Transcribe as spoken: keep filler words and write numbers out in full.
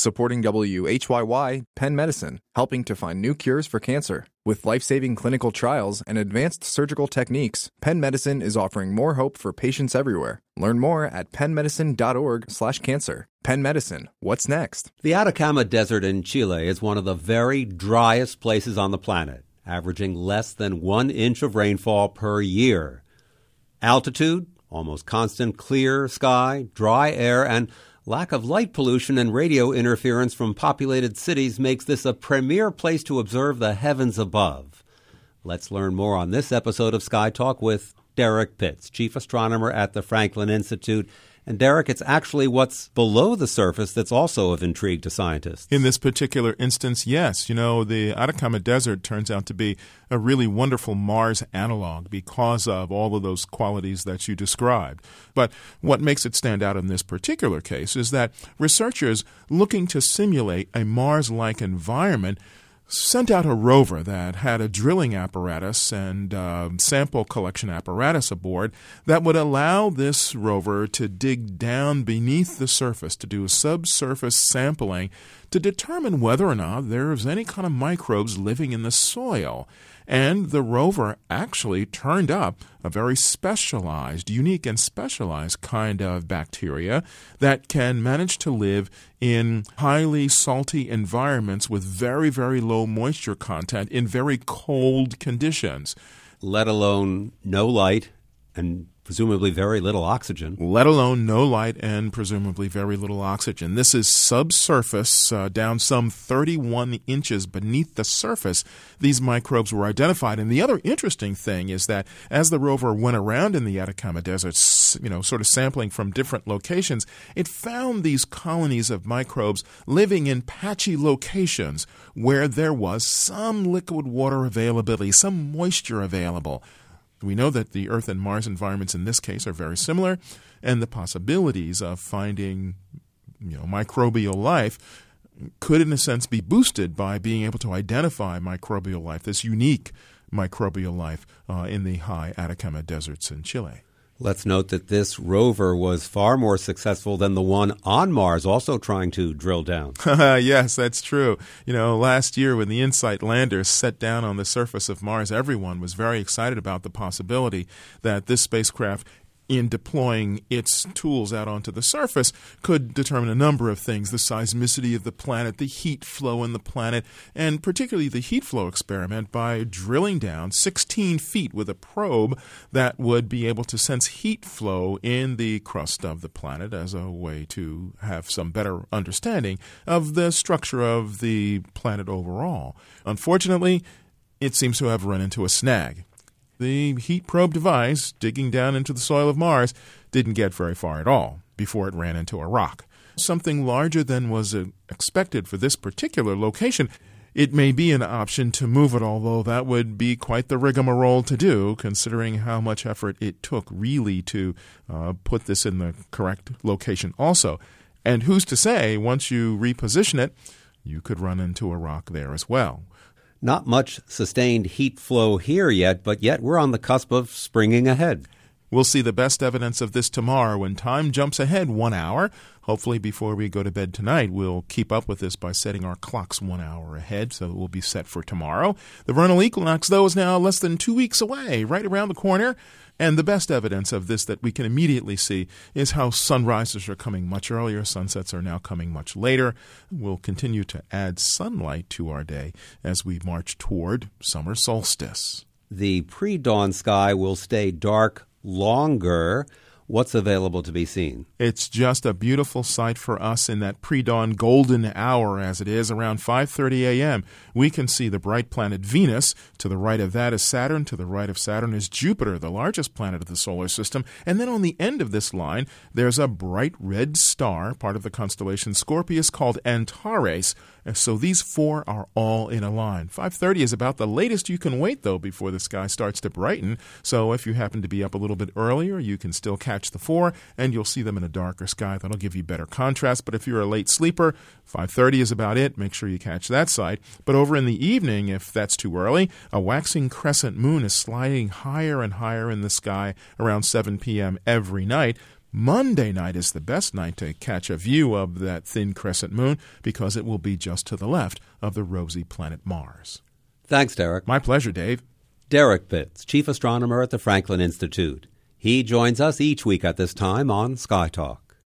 Supporting W H Y Y, Penn Medicine, helping to find new cures for cancer. With life-saving clinical trials and advanced surgical techniques, Penn Medicine is offering more hope for patients everywhere. Learn more at pennmedicine.org slash cancer. Penn Medicine, what's next? The Atacama Desert in Chile is one of the very driest places on the planet, averaging less than one inch of rainfall per year. Altitude, almost constant clear sky, dry air, and lack of light pollution and radio interference from populated cities makes this a premier place to observe the heavens above. Let's learn more on this episode of Sky Talk with Derek Pitts, chief astronomer at the Franklin Institute. And Derek, it's actually what's below the surface that's also of intrigue to scientists. In this particular instance, yes. You know, the Atacama Desert turns out to be a really wonderful Mars analog because of all of those qualities that you described. But what makes it stand out in this particular case is that researchers looking to simulate a Mars-like environment sent out a rover that had a drilling apparatus and uh, sample collection apparatus aboard that would allow this rover to dig down beneath the surface, to do a subsurface sampling to determine whether or not there is any kind of microbes living in the soil. And the rover actually turned up a very specialized, unique and specialized kind of bacteria that can manage to live in highly salty environments with very, very low moisture content in very cold conditions. Let alone no light and presumably very little oxygen. Let alone no light and presumably very little oxygen. This is subsurface, uh, down some thirty-one inches beneath the surface. These microbes were identified. And the other interesting thing is that as the rover went around in the Atacama Desert, you know, sort of sampling from different locations, it found these colonies of microbes living in patchy locations where there was some liquid water availability, some moisture available. We know that the Earth and Mars environments in this case are very similar, and the possibilities of finding, you know, microbial life could, in a sense, be boosted by being able to identify microbial life, this unique microbial life uh, in the high Atacama deserts in Chile. Let's note that this rover was far more successful than the one on Mars, also trying to drill down. Yes, that's true. You know, last year when the InSight lander set down on the surface of Mars, everyone was very excited about the possibility that this spacecraft, in deploying its tools out onto the surface, could determine a number of things: the seismicity of the planet, the heat flow in the planet, and particularly the heat flow experiment by drilling down sixteen feet with a probe that would be able to sense heat flow in the crust of the planet as a way to have some better understanding of the structure of the planet overall. Unfortunately, it seems to have run into a snag. The heat probe device, digging down into the soil of Mars, didn't get very far at all before it ran into a rock. Something larger than was uh, expected for this particular location. It may be an option to move it, although that would be quite the rigmarole to do, considering how much effort it took really to uh, put this in the correct location also. And who's to say, once you reposition it, you could run into a rock there as well. Not much sustained heat flow here yet, but yet we're on the cusp of springing ahead. We'll see the best evidence of this tomorrow when time jumps ahead one hour. Hopefully before we go to bed tonight, we'll keep up with this by setting our clocks one hour ahead, so that we'll be set for tomorrow. The vernal equinox, though, is now less than two weeks away, right around the corner. And the best evidence of this that we can immediately see is how sunrises are coming much earlier, sunsets are now coming much later. We'll continue to add sunlight to our day as we march toward summer solstice. The pre-dawn sky will stay dark longer. What's available to be seen? It's just a beautiful sight for us in that pre-dawn golden hour, as it is around five thirty a.m. We can see the bright planet Venus. To the right of that is Saturn. To the right of Saturn is Jupiter, the largest planet of the solar system. And then on the end of this line, there's a bright red star, part of the constellation Scorpius, called Antares. So these four are all in a line. five thirty is about the latest you can wait, though, before the sky starts to brighten. So if you happen to be up a little bit earlier, you can still catch the four, and you'll see them in a darker sky. That'll give you better contrast. But if you're a late sleeper, five thirty is about it. Make sure you catch that sight. But over in the evening, if that's too early, a waxing crescent moon is sliding higher and higher in the sky around seven p.m. every night. Monday night is the best night to catch a view of that thin crescent moon because it will be just to the left of the rosy planet Mars. Thanks, Derek. My pleasure, Dave. Derek Pitts, chief astronomer at the Franklin Institute. He joins us each week at this time on Sky Talk.